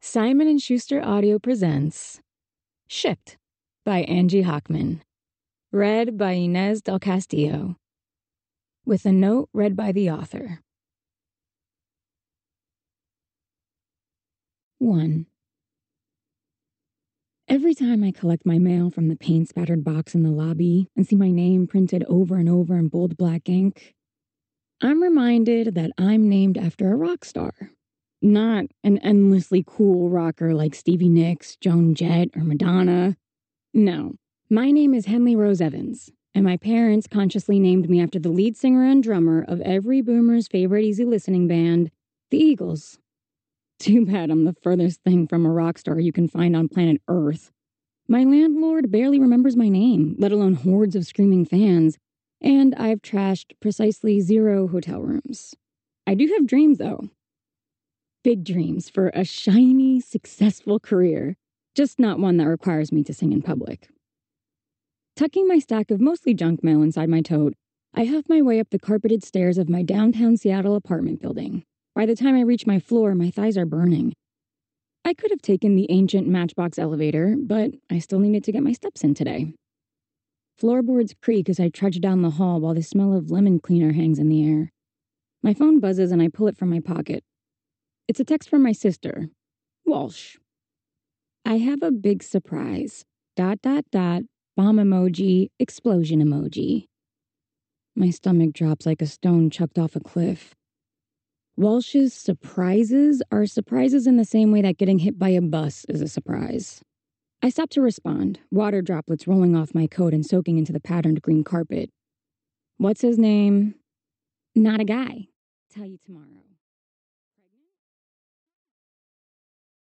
Simon & Schuster Audio presents Shipped by Angie Hockman. Read by Inez del Castillo. With a note read by the author. 1. Every time I collect my mail from the paint-spattered box in the lobby and see my name printed over and over in bold black ink, I'm reminded that I'm named after a rock star. Not an endlessly cool rocker like Stevie Nicks, Joan Jett, or Madonna. No, my name is Henley Rose Evans, and my parents consciously named me after the lead singer and drummer of every boomer's favorite easy listening band, the Eagles. Too bad I'm the furthest thing from a rock star you can find on planet Earth. My landlord barely remembers my name, let alone hordes of screaming fans, and I've trashed precisely 0 hotel rooms. I do have dreams, though. Big dreams for a shiny, successful career, just not one that requires me to sing in public. Tucking my stack of mostly junk mail inside my tote, I huff my way up the carpeted stairs of my downtown Seattle apartment building. By the time I reach my floor, my thighs are burning. I could have taken the ancient Matchbox elevator, but I still needed to get my steps in today. Floorboards creak as I trudge down the hall while the smell of lemon cleaner hangs in the air. My phone buzzes and I pull it from my pocket. It's a text from my sister, Walsh. I have a big surprise. ... Bomb emoji, explosion emoji. My stomach drops like a stone chucked off a cliff. Walsh's surprises are surprises in the same way that getting hit by a bus is a surprise. I stop to respond, water droplets rolling off my coat and soaking into the patterned green carpet. What's his name? Not a guy. Tell you tomorrow.